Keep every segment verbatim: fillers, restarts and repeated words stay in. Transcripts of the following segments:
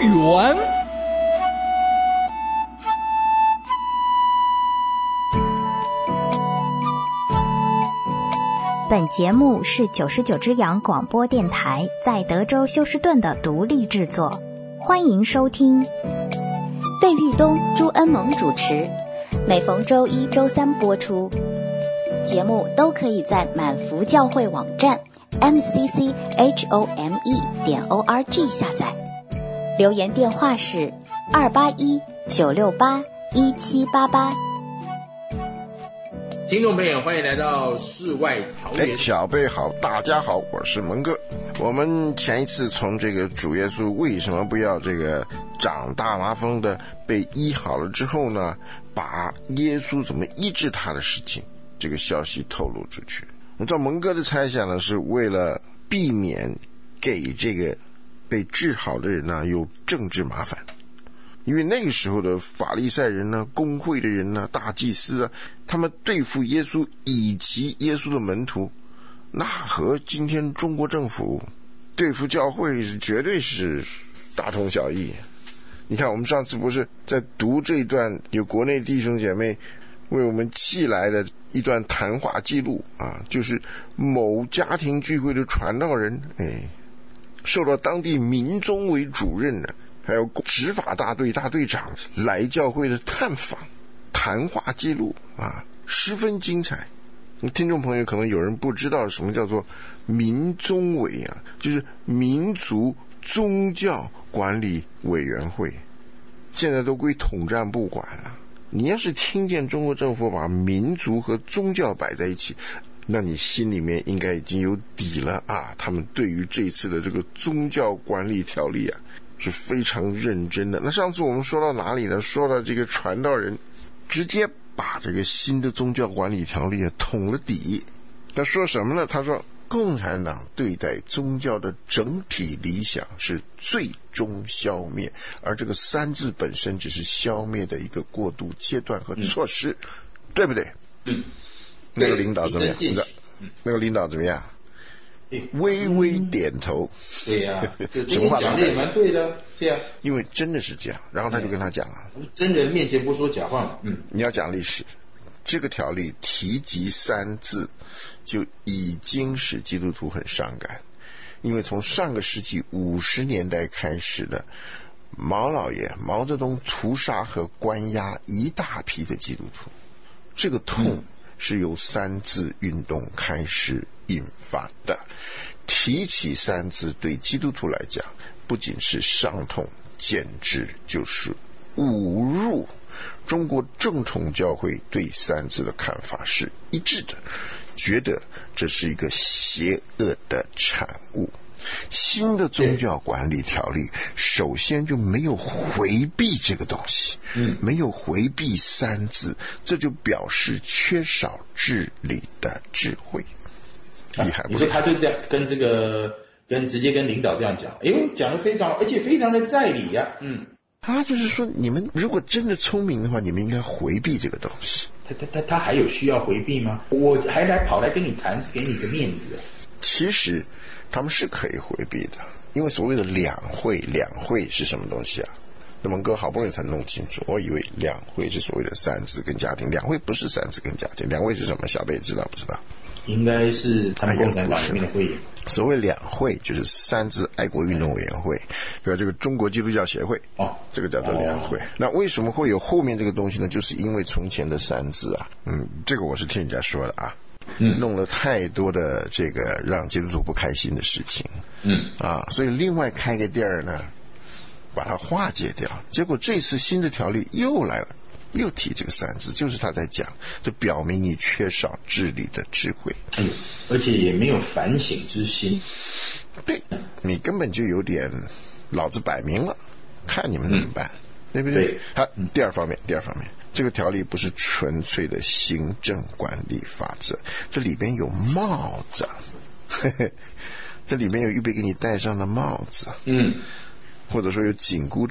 员。 本节目是九十九只羊广播电台在德州休斯顿的独立制作，欢迎收听。 费玉东、朱恩萌主持，每逢周一、周三播出。节目都可以在满福教会网站 m c c h o m e 点 o r g 下载。留言电话是二八一九六八一七八八。 听众朋友，欢迎来到世外桃源。 哎，小贝好，大家好，我是蒙哥。我们前一次从这个主耶稣为什么不要这个长大麻风的被医好了之后呢，把耶稣怎么医治他的事情这个消息透露出去。那照蒙哥的猜想呢，是为了避免给这个被治好的人呢有政治麻烦。因为那个时候的法利赛人呢，公会的人呢，大祭司啊，他们对付耶稣以及耶稣的门徒，那和今天中国政府对付教会是绝对是大同小异。你看我们上次不是在读这一段有国内弟兄姐妹为我们寄来的一段谈话记录啊，就是某家庭聚会的传道人，哎，受到当地民宗为主任的还有执法大队大队长来教会的探访谈话记录啊，十分精彩。听众朋友可能有人不知道什么叫做民宗委啊，就是民族宗教管理委员会，现在都归统战部管了。你要是听见中国政府把民族和宗教摆在一起，那你心里面应该已经有底了啊，他们对于这一次的这个宗教管理条例啊是非常认真的。那上次我们说到哪里呢？说到这个传道人直接把这个新的宗教管理条例捅了底。他说什么呢？他说共产党对待宗教的整体理想是最终消灭，而这个三字本身只是消灭的一个过渡阶段和措施，嗯、对不对？ 嗯。 那个领导怎么样？那个领导怎么样？微微点头。 对呀、啊，什么话讲的也蛮对的，对呀、啊。 因为真的是这样，然后他就跟他讲啊， 真人面前不说假话嘛。嗯， 你要讲历史，这个条例提及三字，就已经使基督徒很伤感，因为从上个世纪五十年代开始的毛老爷毛泽东屠杀和关押一大批的基督徒，这个痛是由三字运动开始引发的。提起三字对基督徒来讲不仅是伤痛，简直就是侮辱。中国正统教会对三字的看法是一致的，觉得这是一个邪恶的产物。新的宗教管理条例首先就没有回避这个东西，嗯，没有回避三字，这就表示缺少治理的智慧。厉害不厉害？ 你说他就这样跟这个跟直接跟领导这样讲，哎呦，讲得非常，而且非常的在理呀、啊，嗯。 他就是说，你们如果真的聪明的话，你们应该回避这个东西。 他他他他还有需要回避吗？我还来跑来跟你谈，是给你个面子。 其实他们是可以回避的，因为所谓的两会，两会是什么东西啊？那么哥好不容易才弄清楚，我以为两会是所谓的三字跟家庭，两会不是三字跟家庭，两会是什么？小贝知道不知道？ 应该是他们共产党里面的会议。 所谓两会就是三字爱国运动委员会和这个中国基督教协会，哦，这个叫做两会。哦、那为什么会有后面这个东西呢？就是因为从前的三字啊，嗯，这个我是听人家说的啊，嗯，弄了太多的这个让基督徒不开心的事情，嗯啊，所以另外开个地儿呢，把它化解掉。结果这次新的条例又来了。又提这个三字，就是他在讲，这表明你缺少治理的智慧， 嗯，而且也没有反省之心。 对，你根本就有点老子摆明了，看你们怎么办，嗯、对不对？对。好，第二方面，第二方面，这个条例不是纯粹的行政管理法则，这里边有帽子，呵呵，这里面有预备给你戴上的帽子，嗯，或者说有紧箍咒。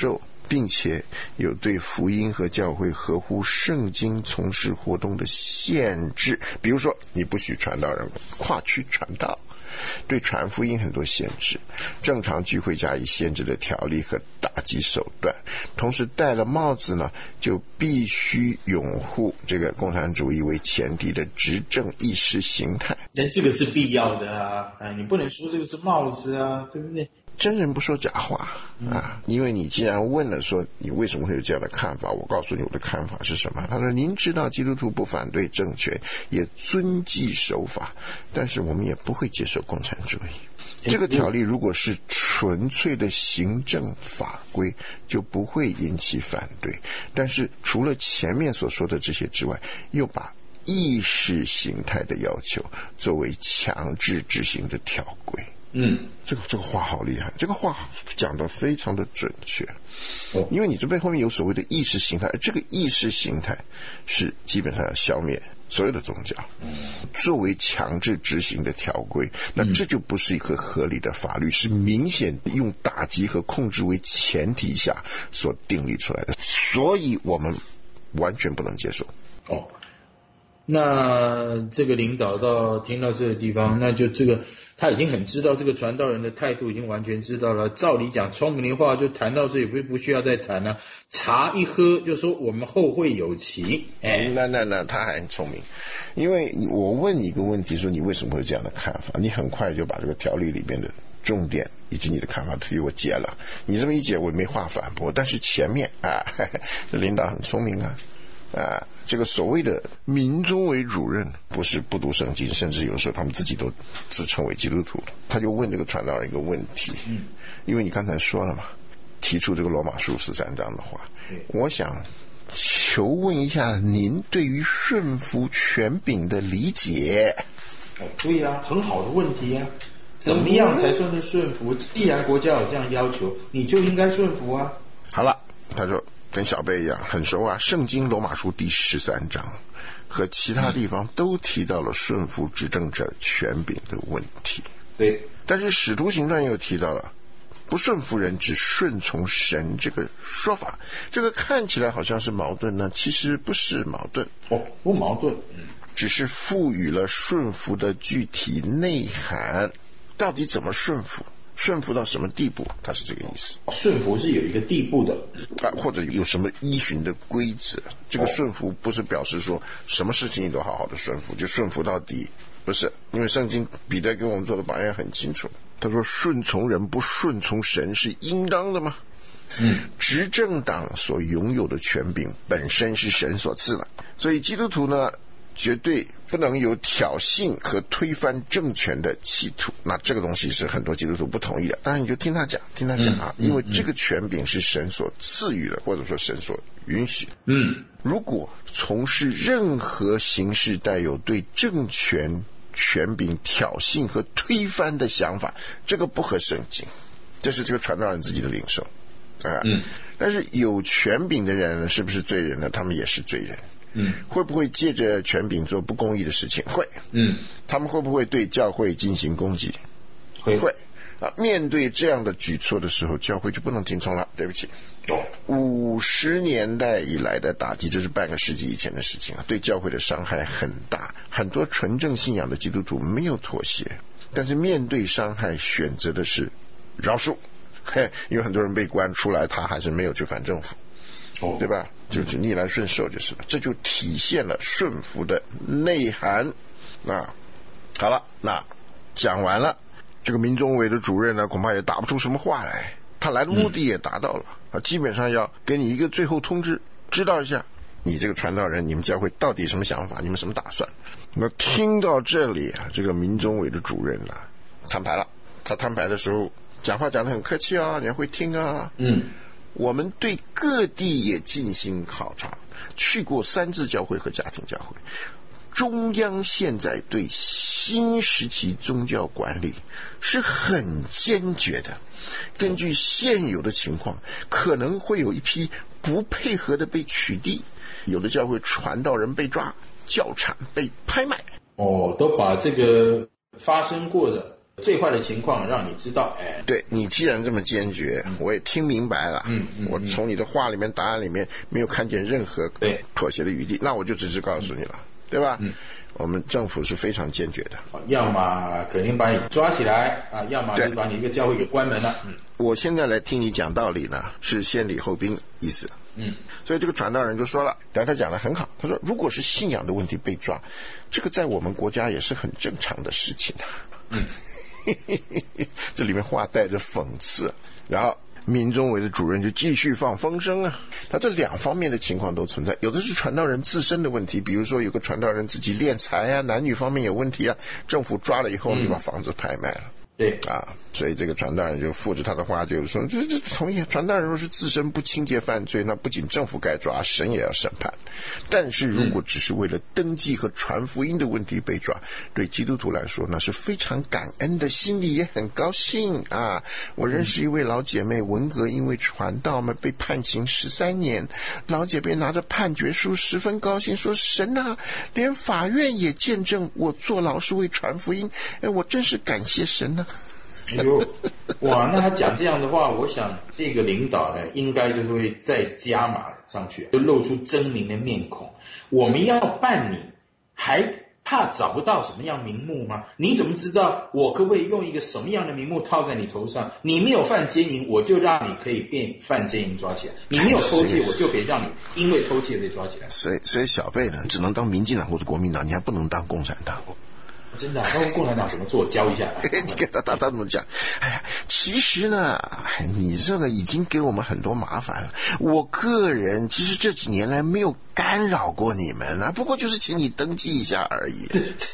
并且有对福音和教会合乎圣经从事活动的限制，比如说你不许传道人跨区传道，对传福音很多限制，正常聚会加以限制的条例和打击手段，同时戴了帽子呢，就必须拥护这个共产主义为前提的执政意识形态。 但这个是必要的啊，哎，你不能说这个是帽子啊，对不对？ 真人不说假话啊！因为你既然问了说你为什么会有这样的看法，我告诉你我的看法是什么。他说您知道基督徒不反对政权，也遵纪守法，但是我们也不会接受共产主义。这个条例如果是纯粹的行政法规，就不会引起反对，但是除了前面所说的这些之外，又把意识形态的要求作为强制执行的条规。 嗯， 这个这个话好厉害，这个话讲得非常的准确。 哦， 因为你这背后面有所谓的意识形态，这个意识形态是基本上要消灭所有的宗教，作为强制执行的条规，那这就不是一个合理的法律，是明显用打击和控制为前提下所订立出来的，所以我们完全不能接受。 哦，那这个领导到听到这个地方，那就这个他已经很知道这个传道人的态度，已经完全知道了。照理讲，聪明的话就谈到这里，不不需要再谈了。茶一喝就说我们后会有期。哎， 那那那他还很聪明，因为我问你一个问题，说你为什么会有这样的看法？你很快就把这个条例里面的重点以及你的看法替我解了。你这么一解，我没话反驳。但是前面啊，这领导很聪明啊。啊，这个所谓的民宗委主任不是不读圣经，甚至有时候他们自己都自称为基督徒。他就问这个传道人一个问题，嗯，因为你刚才说了嘛，提出这个罗马书十三章的话，我想求问一下您对于顺服权柄的理解。 哦，对呀、啊，很好的问题呀、啊。怎么样才算是顺服？既然国家有这样要求，你就应该顺服啊。 好了，他说跟小贝一样很熟啊，圣经罗马书第十三章和其他地方都提到了顺服执政者权柄的问题。 对， 但是使徒行传又提到了不顺服人只顺从神这个说法，这个看起来好像是矛盾呢，其实不是矛盾。 哦，不矛盾，嗯， 只是赋予了顺服的具体内涵。到底怎么顺服？顺服到什么地步？它是这个意思。 顺服是有一个地步的啊，或者有什么依循的规则。这个顺服不是表示说什么事情你都好好的顺服，就顺服到底，不是。因为圣经彼得给我们做的榜样很清楚，他说顺从人不顺从神是应当的吗？嗯，执政党所拥有的权柄本身是神所赐的，所以基督徒呢绝对不能有挑衅和推翻政权的企图。那这个东西是很多基督徒不同意的，当然你就听他讲听他讲啊、嗯嗯、因为这个权柄是神所赐予的，或者说神所允许。嗯，如果从事任何形式带有对政权权柄挑衅和推翻的想法，这个不合圣经，这是这个传道人自己的领受啊。嗯，但是有权柄的人呢，是不是罪人呢？他们也是罪人。嗯，会不会借着权柄做不公义的事情？会。嗯，他们会不会对教会进行攻击？会。会啊，面对这样的举措的时候，教会就不能听从了。对不起，五十年代以来的打击，这是半个世纪以前的事情啊，对教会的伤害很大。很多纯正信仰的基督徒没有妥协，但是面对伤害，选择的是饶恕。嘿，因为很多人被关出来，他还是没有去反政府。哦，对吧？就是逆来顺受就是了，这就体现了顺服的内涵。那好了，那讲完了，这个民宗委的主任呢，恐怕也打不出什么话来。他来的目的也达到了，啊，基本上要给你一个最后通知，知道一下你这个传道人，你们教会到底什么想法，你们什么打算。那听到这里啊，这个民宗委的主任啊，摊牌了。他摊牌的时候讲话讲得很客气啊，你还会听啊。嗯。我们对各地也进行考察，去过三自教会和家庭教会。中央现在对新时期宗教管理是很坚决的，根据现有的情况，可能会有一批不配合的被取缔，有的教会传道人被抓、教产被拍卖。 哦，都把这个发生过的最坏的情况让你知道。哎， 对，你既然这么坚决，嗯、我也听明白了。嗯嗯，我从你的话里面、答案里面没有看见任何妥协的余地，那我就直接告诉你了，嗯、对吧？嗯。我们政府是非常坚决的， 要么肯定把你抓起来啊，要么就把你一个教会给关门了。嗯， 我现在来听你讲道理呢，是先礼后兵意思。嗯，所以这个传道人就说了，但他讲得很好，他说如果是信仰的问题被抓，这个在我们国家也是很正常的事情啊。嗯，这里面话带着讽刺，然后民中委的主任就继续放风声啊，他这两方面的情况都存在，有的是传道人自身的问题，比如说有个传道人自己敛财啊，男女方面有问题啊，政府抓了以后就把房子拍卖了。嗯对啊，所以这个传道人就附着他的话，就是说，这这同意，传道人若是自身不清洁犯罪，那不仅政府该抓，神也要审判。但是如果只是为了登记和传福音的问题被抓，对基督徒来说那是非常感恩的，心里也很高兴啊。我认识一位老姐妹，文革因为传道嘛被判刑十三年，老姐妹拿着判决书十分高兴，说神啊，连法院也见证我坐牢是为传福音，哎，我真是感谢神啊。 哎呦，哇！那他讲这样的话，我想这个领导呢，应该就是会再加码上去，就露出狰狞的面孔。我们要办你，还怕找不到什么样名目吗？你怎么知道我可不可以用一个什么样的名目套在你头上？你没有犯奸淫，我就让你可以变犯奸淫抓起来；你没有偷窃，我就可以让你因为偷窃被抓起来。 所以，所以小贝呢，只能当民进党或者国民党，你还不能当共产党。 真的、啊，那共产党怎么做？教一下。 他他他怎么讲？哎呀，其实呢，你这个已经给我们很多麻烦了。我个人其实这几年来没有干扰过你们啊，不过就是请你登记一下而已。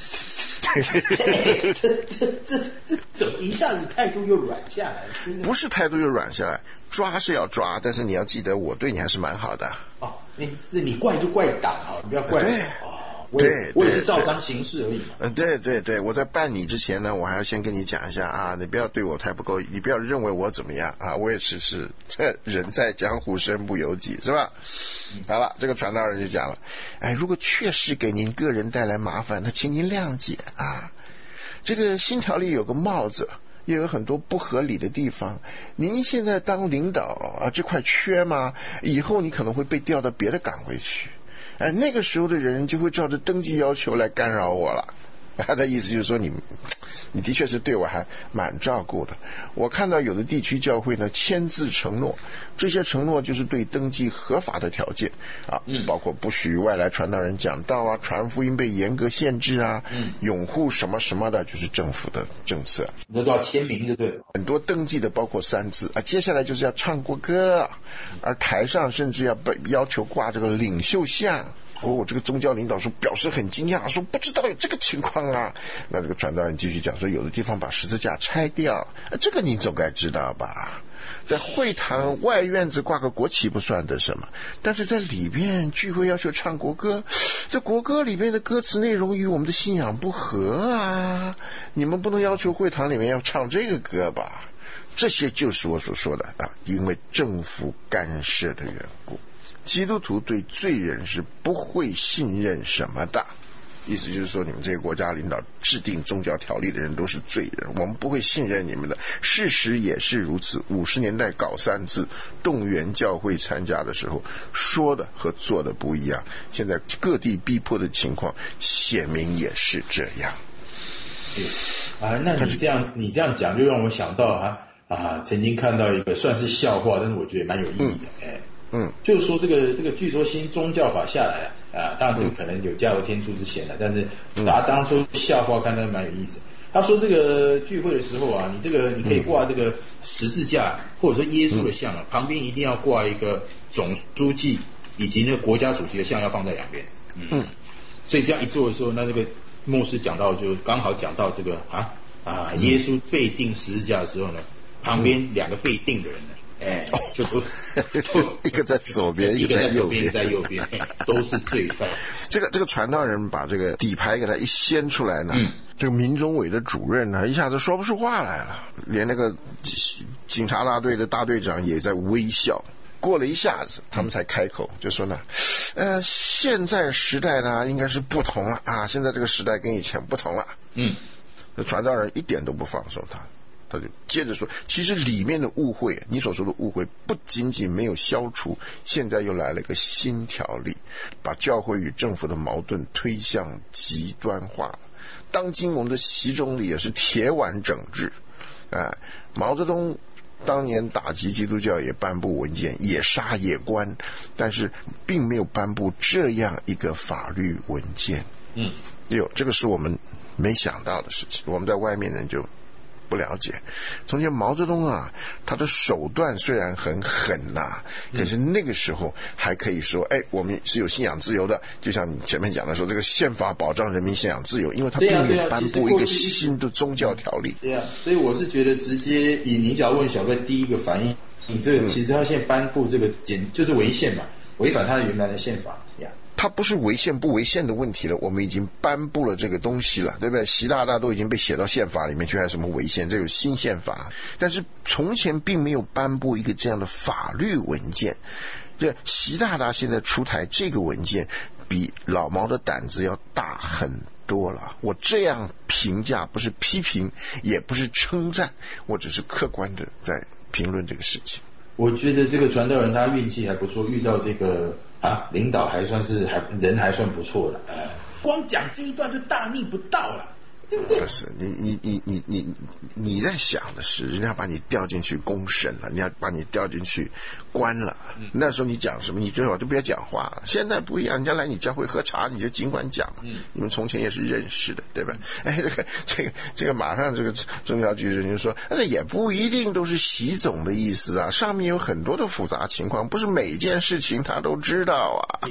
这这这这这怎么一下子态度又软下来？ 不是态度又软下来，抓是要抓，但是你要记得我对你还是蛮好的。 哦，你你怪就怪党啊，你不要怪我。 对。 我也我也是照章行事而已嘛。 嗯，对对对，我在办你之前呢，我还要先跟你讲一下啊，你不要对我太不够，你不要认为我怎么样啊，我也只是人在江湖身不由己，是吧？嗯、好了，这个传道人就讲了，哎，如果确实给您个人带来麻烦，那请您谅解啊。这个新条例有个帽子，也有很多不合理的地方。您现在当领导啊，这块缺吗？以后你可能会被调到别的岗位去。哎，那个时候的人就会照着登记要求来干扰我了。他的意思就是说你，你的确是对我还蛮照顾的。我看到有的地区教会呢签字承诺，这些承诺就是对登记合法的条件啊，嗯、包括不许外来传道人讲道啊，传福音被严格限制啊，嗯、拥护什么什么的，就是政府的政策。 这都要签名就对了。 很多登记的包括三字啊，接下来就是要唱国歌，而台上甚至要被要求挂这个领袖像。哦，这个宗教领导说表示很惊讶，说不知道有这个情况啊。那这个传道人继续讲说，有的地方把十字架拆掉，这个你总该知道吧？在会堂外院子挂个国旗不算的什么，但是在里边聚会要求唱国歌，这国歌里面的歌词内容与我们的信仰不合啊，你们不能要求会堂里面要唱这个歌吧？这些就是我所说的啊，因为政府干涉的缘故。基督徒对罪人是不会信任什么的，意思就是说你们这个国家领导制定宗教条例的人都是罪人，我们不会信任你们的。事实也是如此，五十年代搞三字动员教会参加的时候说的和做的不一样，现在各地逼迫的情况显明也是这样。 啊，那你这样你这样讲就让我想到啊啊，曾经看到一个算是笑话，但是我觉得蛮有意义的，哎、嗯。嗯，就是说这个这个，据说新宗教法下来啊，当然这个可能有加油添醋之嫌了，但是把它当作笑话看，到蛮有意思。他说这个聚会的时候啊，你这个你可以挂这个十字架或者说耶稣的像啊，旁边一定要挂一个总书记以及那个国家主席的像，要放在两边。嗯，所以这样一做的时候，那这个牧师讲到就刚好讲到这个啊啊，耶稣被钉十字架的时候呢，旁边两个被钉的人呢。哎，就都一个在左边， 一个在右边， 一个在右边，都是罪犯。 这个这个传道人把这个底牌给他一掀出来呢，嗯、这个民中委的主任呢，一下子说不出话来了，连那个警察大队的大队长也在微笑。过了一下子，他们才开口，就说呢，呃，现在时代呢应该是不同了啊，现在这个时代跟以前不同了。嗯。 那传道人一点都不放手他，他就接着说，其实里面的误会，你所说的误会不仅仅没有消除，现在又来了一个新条例，把教会与政府的矛盾推向极端化。当今我们的习总理也是铁腕整治，啊，毛泽东当年打击基督教也颁布文件，也杀也关，但是并没有颁布这样一个法律文件。 嗯， 有这个是我们没想到的事情，我们在外面人就不了解。从前毛泽东啊，他的手段虽然很狠呐、啊，可是那个时候还可以说，哎，我们是有信仰自由的，就像你前面讲的说，这个宪法保障人民信仰自由，因为他并没有颁布一个新的宗教条例。 对啊，所以我是觉得直接以你只要问小哥第一个反应，你这个其实他现在颁布这个简就是违宪嘛，违反他的原来的宪法呀。 它不是违宪不违宪的问题了，我们已经颁布了这个东西了，对不对？习大大都已经被写到宪法里面去，还有什么违宪？这有新宪法，但是从前并没有颁布一个这样的法律文件。这习大大现在出台这个文件，比老毛的胆子要大很多了。我这样评价不是批评，也不是称赞，我只是客观的在评论这个事情。 我觉得这个传道人他运气还不错，遇到这个啊领导还算是还人还算不错了，呃，光讲这一段就大逆不道了，对不对？ 不是你你你你你你在想的是，人家把你调进去公审了，人家把你调进去关了，嗯、那时候你讲什么，你最好就不要讲话了。现在不一样，人家来你教会喝茶，你就尽管讲，嗯、你们从前也是认识的，对吧？哎，这个这个这个马上这个宗教局人就说，那也不一定都是习总的意思啊，上面有很多的复杂情况，不是每件事情他都知道啊。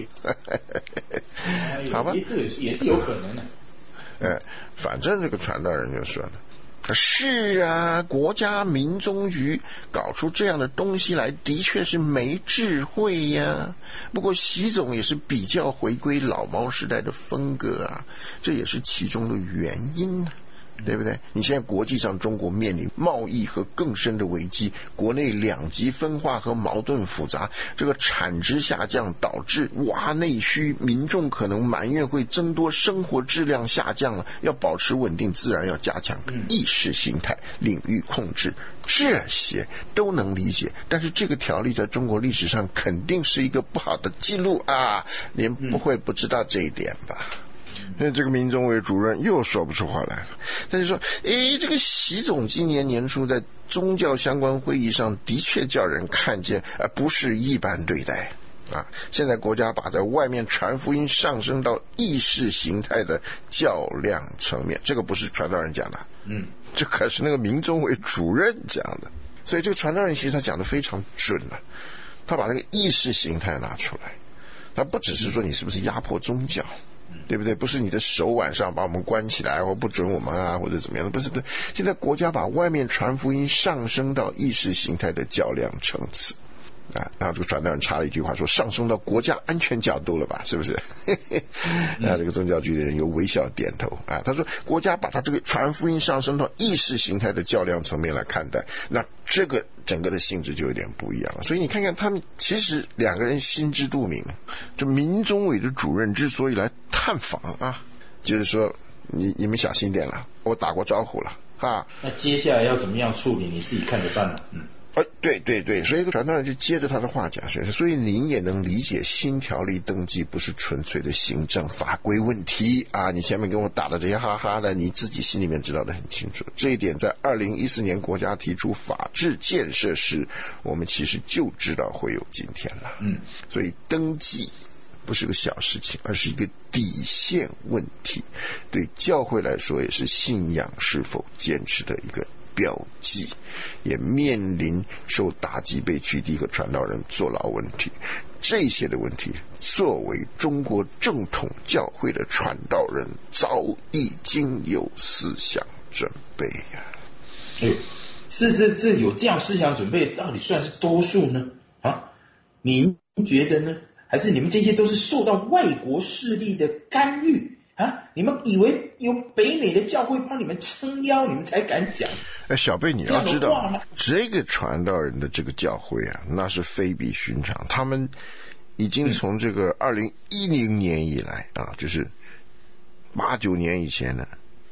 好吧， 这个也是有可能的。 呃，反正这个传道人就说了，是啊，国家民宗局搞出这样的东西来，的确是没智慧呀。不过习总也是比较回归老毛时代的风格啊，这也是其中的原因啊。对不对？你现在国际上中国面临贸易和更深的危机，国内两极分化和矛盾复杂，这个产值下降导致挖内需，民众可能埋怨会增多，生活质量下降了，要保持稳定自然要加强意识形态领域控制，这些都能理解。但是这个条例在中国历史上肯定是一个不好的记录啊，您不会不知道这一点吧？那这个民宗委主任又说不出话来了，他就说，诶，这个习总今年年初在宗教相关会议上的确叫人看见，而不是一般对待啊。现在国家把在外面传福音上升到意识形态的较量层面，这个不是传道人讲的，嗯，这可是那个民宗委主任讲的。所以这个传道人其实他讲的非常准了，他把那个意识形态拿出来，他不只是说你是不是压迫宗教，对不对？不是你的手腕上把我们关起来，或不准我们啊，或者怎么样的？不是不是，现在国家把外面传福音上升到意识形态的较量层次啊。然后这个传道人插了一句话说，上升到国家安全角度了吧？是不是？那这个宗教局的人有微笑点头啊。他说，国家把他这个传福音上升到意识形态的较量层面来看待，那这个整个的性质就有点不一样了。所以你看看他们其实两个人心知肚明，这民宗委的主任之所以来探访啊，就是说你你们小心点了，我打过招呼了啊。 那接下来要怎么样处理，你自己看着办了。嗯。 哎，对对对，所以传道人就接着他的话讲，所以您也能理解新条例登记不是纯粹的行政法规问题啊！你前面跟我打的这些哈哈的，你自己心里面知道的很清楚。这一点在二零一四年国家提出法治建设时，我们其实就知道会有今天了。嗯，所以登记不是个小事情，而是一个底线问题，对教会来说也是信仰是否坚持的一个标记，也面临受打击被取缔和传道人坐牢问题。这些的问题，作为中国正统教会的传道人，早已经有思想准备呀、 啊。哎，是这这有这样思想准备，到底算是多数呢？啊，您觉得呢？还是你们这些都是受到外国势力的干预？啊！你们以为有北美的教会帮你们撑腰，你们才敢讲？ 哎，小贝，你要知道，这个传道人的这个教会啊，那是非比寻常。他们已经从这个二零一零年以来啊，就是八九年以前呢，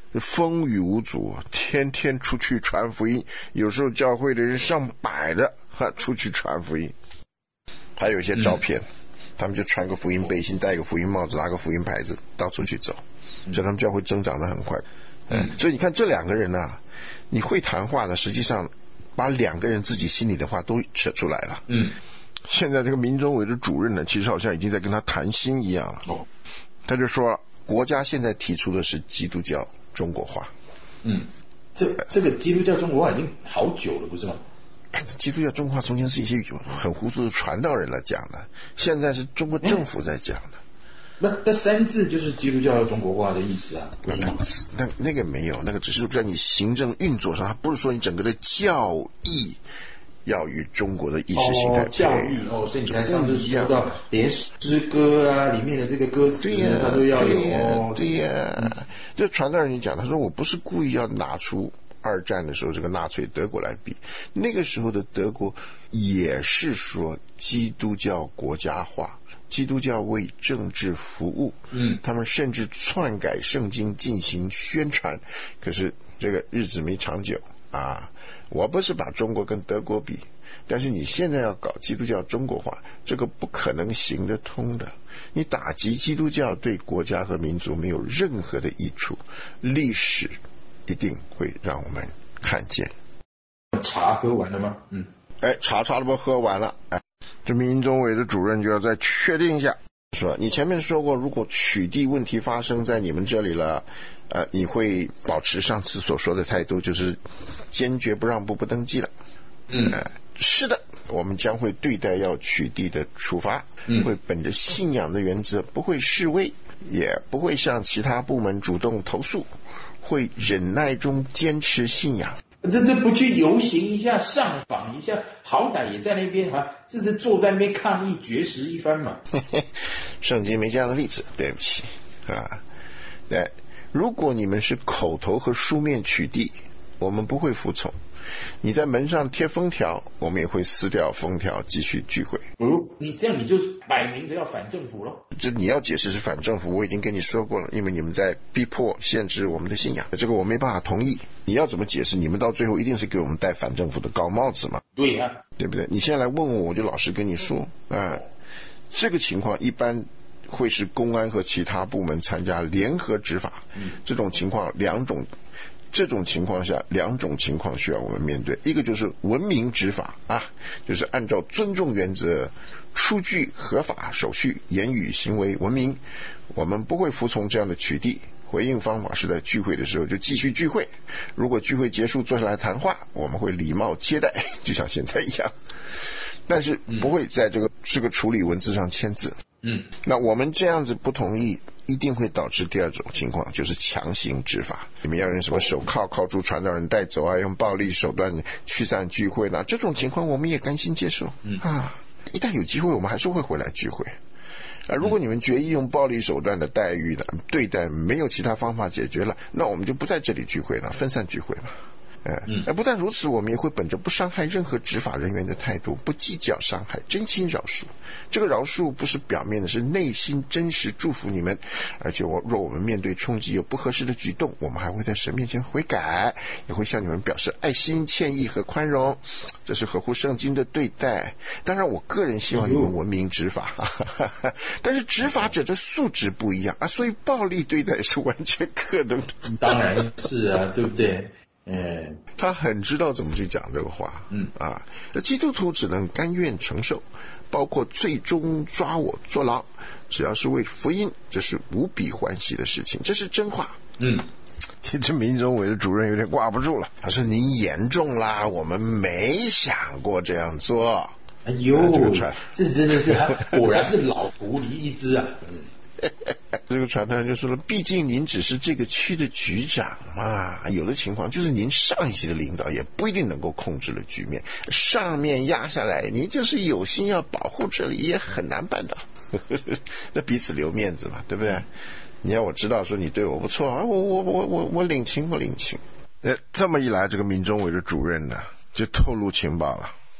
风雨无阻，天天出去传福音，有时候教会的人上百的哈出去传福音。还有一些照片、嗯、他们就穿个福音背心，戴个福音帽子，拿个福音牌子到处去走，所以他们教会增长得很快。嗯，所以你看这两个人啊，你会谈话呢，实际上把两个人自己心里的话都扯出来了。嗯，现在这个民中委的主任呢，其实好像已经在跟他谈心一样了。哦，他就说国家现在提出的是基督教中国化。 嗯，这这个基督教中国化已经好久了，不是吗？ 基督教中国化从前是一些很糊涂的传道人来讲的，现在是中国政府在讲的。 那这三字就是基督教中国化的意思啊？ 那那那个没有，那个只是在你行政运作上，它不是说你整个的教义要与中国的意识形态配合。哦， 教义哦，所以你看上次说到连诗歌啊里面的这个歌词，对呀，它都要有。 对呀，哦，对呀。嗯，这传道人讲，他说我不是故意要拿出二战的时候这个纳粹德国来比，那个时候的德国也是说基督教国家化，基督教为政治服务，嗯，他们甚至篡改圣经进行宣传，可是这个日子没长久啊。我不是把中国跟德国比，但是你现在要搞基督教中国化，这个不可能行得通的。你打击基督教对国家和民族没有任何的益处，历史一定会让我们看见。 茶喝完了吗？嗯， 哎，茶差不多喝完了。哎，这民中委的主任就要再确定一下，说你前面说过，如果取缔问题发生在你们这里了，呃，你会保持上次所说的态度，就是坚决不让步不登记了。嗯，呃，是的，我们将会对待要取缔的处罚，嗯，会本着信仰的原则，不会示威，也不会向其他部门主动投诉，会忍耐中坚持信仰。 这这不去游行一下，上访一下，好歹也在那边啊，这是坐在那边抗议绝食一番嘛。 圣经没这样的例子，对不起啊。对，如果你们是口头和书面取缔，我们不会服从。你在门上贴封条，我们也会撕掉封条继续聚会。 哦，你这样你就摆明着要反政府了。 这你要解释是反政府，我已经跟你说过了，因为你们在逼迫限制我们的信仰，这个我没办法同意。你要怎么解释？你们到最后一定是给我们戴反政府的高帽子嘛？ 对呀，啊， 对不对？你现在来问我，我就老实跟你说啊，这个情况一般会是公安和其他部门参加联合执法，嗯，这种情况两种。这种情况下，两种情况需要我们面对，一个就是文明执法啊，就是按照尊重原则出具合法手续，言语行为文明，我们不会服从这样的取缔。回应方法是在聚会的时候就继续聚会，如果聚会结束坐下来谈话，我们会礼貌接待，就像现在一样，但是不会在这个这个处理文字上签字。嗯，那我们这样子不同意，一定会导致第二种情况，就是强行执法。你们要用什么手铐铐住传道人带走啊，用暴力手段驱散聚会呢？这种情况我们也甘心接受。嗯啊，一旦有机会，我们还是会回来聚会。啊，如果你们决意用暴力手段的待遇的对待，没有其他方法解决了，那我们就不在这里聚会了，分散聚会了。嗯，不但如此，我们也会本着不伤害任何执法人员的态度，不计较伤害，真心饶恕。这个饶恕不是表面的，是内心真实祝福你们。而且我若我们面对冲击有不合适的举动，我们还会在神面前悔改，也会向你们表示爱心、歉意和宽容，这是合乎圣经的对待。当然我个人希望你们文明执法，但是执法者的素质不一样啊，所以暴力对待是完全可能的。 当然是啊，对不对？ 嗯，他很知道怎么去讲这个话。嗯啊，基督徒只能甘愿承受，包括最终抓我坐牢，只要是为福音，这是无比欢喜的事情，这是真话。嗯，这民中委的主任有点挂不住了，他说您严重啦，我们没想过这样做。 哎呦，这, 这真的是果然是老狐狸一只啊。 这个传单就说了，毕竟您只是这个区的局长嘛，有的情况就是您上一级的领导也不一定能够控制了局面，上面压下来，您就是有心要保护这里也很难办到。那彼此留面子嘛，对不对？你要我知道说你对我不错啊，我我我我我领情我领情。呃，这么一来，这个民中委的主任呢就透露情报了。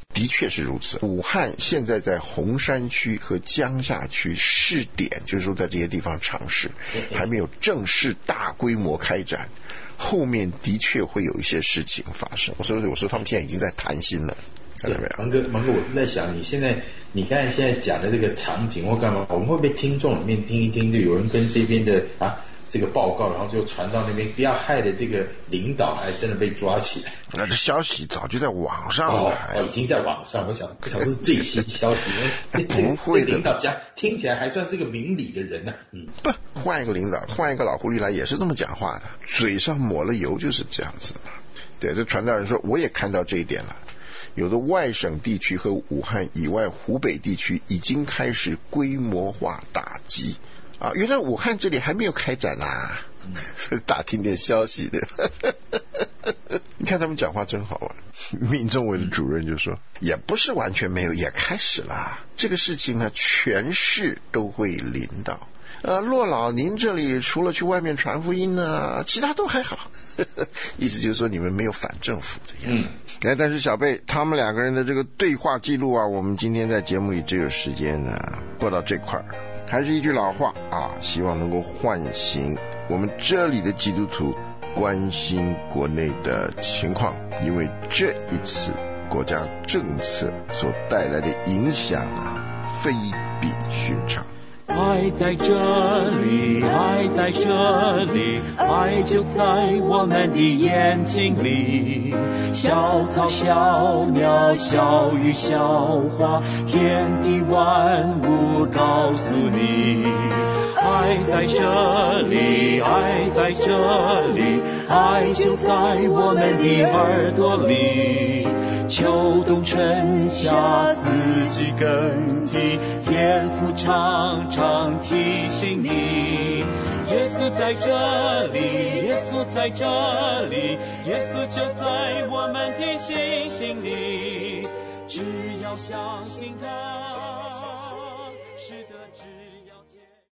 的确是如此。武汉现在在洪山区和江夏区试点，就是说在这些地方尝试，还没有正式大规模开展，后面的确会有一些事情发生。我说我说他们现在已经在谈心了。 对，芒哥，芒哥，我是在想，你现在，你刚才现在讲的这个场景或干嘛，我们会不会听众里面听一听，就有人跟这边的啊这个报告，然后就传到那边，不要害的这个领导还真的被抓起来。 那这消息早就在网上了， 哦，哦已经在网上，我想，我想是最新消息。 不会的， 这领导家听起来还算是个明理的人呢、啊。嗯， 不，换一个领导，换一个老狐狸来也是这么讲话的，嘴上抹了油就是这样子。对，这传道人说，我也看到这一点了。有的外省地区和武汉以外湖北地区已经开始规模化打击啊！原来武汉这里还没有开展啊，嗯、打听点消息的。你看他们讲话真好玩。民政委的主任就说，也不是完全没有，也开始了。这个事情呢，全市都会临到。呃，骆老，您这里除了去外面传福音呢，其他都还好。意思就是说你们没有反政府的样子。嗯，但是小贝他们两个人的这个对话记录啊，我们今天在节目里只有时间呢播到这块儿。还是一句老话啊，希望能够唤醒我们这里的基督徒关心国内的情况，因为这一次国家政策所带来的影响啊，非比寻常。 爱在这里，爱在这里，爱就在我们的眼睛里。小草小鸟小鱼小花，天地万物告诉你。爱在这里，爱在这里，爱就在我们的耳朵里。秋冬春夏四季更替，天父常常提醒你。耶稣在这里，耶稣在这里，耶稣就在我们的心心里。只要相信他，是得知。